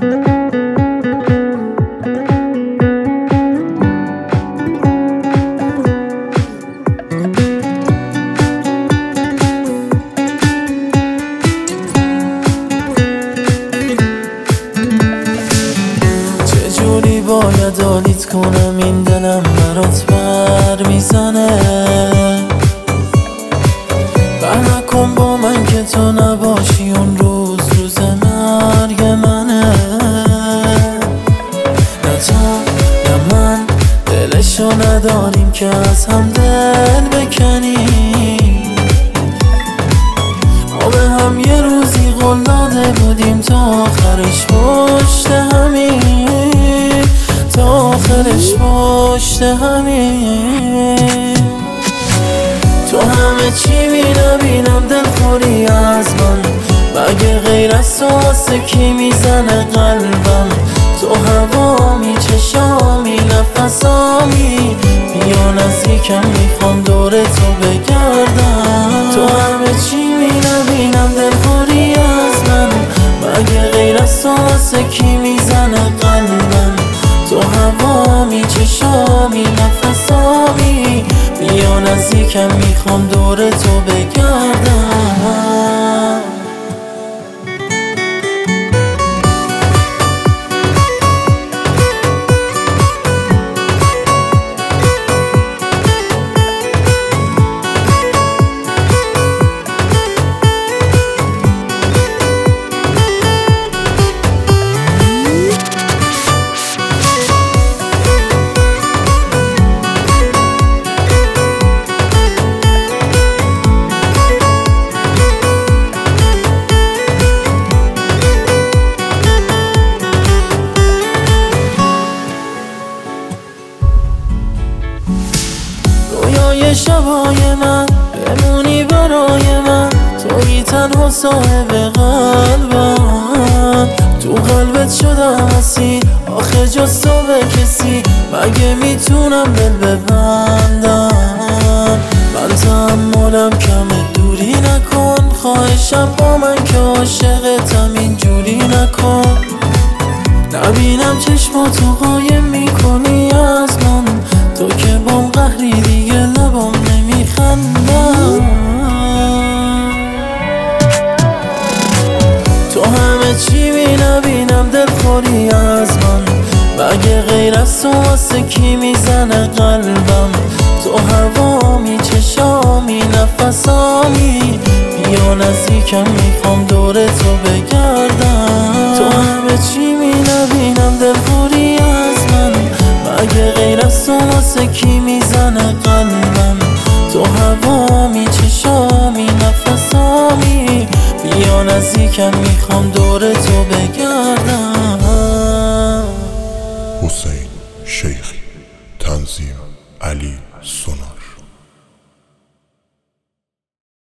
چجوری باید آلیت کنم این دلم برات بر میزنه؟ بر نکن با من که تو نباشی اون روز مرگ منه. نه تو نه من دلشو نداریم که از هم دل بکنیم. ما به هم یه روزی قول داده بودیم تا آخرش پشت همین، تا آخرش پشت همین. تو همه چی بینم دلخوری از من، مگه غیر از تو واسه کی میزنه قلبم؟ تو هوامی چشامی نفسامی، بیا نزدیکم میخوام دور تو بگردم. تو همه چی بینم دلخوری از من، مگه غیر از تو واسه کی میزنه قلبم؟ تو هوامی چشامی نفسامی، بیا نزدیکم میخوام دور تو بگردم. رویای شبای من بمونی برای من، تویی تنها صاحب قلبم. تو قلبت شدم اسیر، آخه جز تو به کسی مگه میتونم دل ببندم؟ من تحملم کمه، دوری نکن خواهشم با من که عاشقتم اینجوری نکن. نبینم چشماتو قایم میکنی از من، تو که بام قهری دیگه لبام نمیخندم. تو همه چی بینم دلخوری از من، مگه غیر از تو واسه کی میزنه قلبم؟ تو هوامی چشامی نفسامی، بیا نزدیکم میخوام دور تو بگردم. تو همه چی بینم دلخوری از من، مگه غیر از تو واسه کی میزنه قلبم؟ تو هوامی چشامی نفسامی، بیا نزدیکم میخوام دور تو بگردم. حسین شیخی، تنظیم علی سونار.